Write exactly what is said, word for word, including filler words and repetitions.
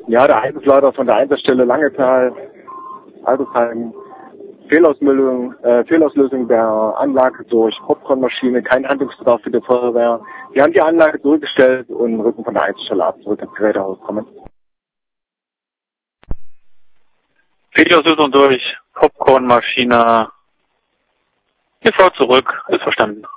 Ja, der Einsatzleiter von der Einsatzstelle Langetal, Altersheim, Fehlauslösung, äh, Fehlauslösung der Anlage durch Popcornmaschine, kein Handlungsbedarf für die Feuerwehr. Wir haben die Anlage zurückgestellt und rücken von der Einsatzstelle ab, zurück ins Gerätehaus kommen. Fehlauslösung durch Popcornmaschine. Ihr fahrt zurück, ist verstanden.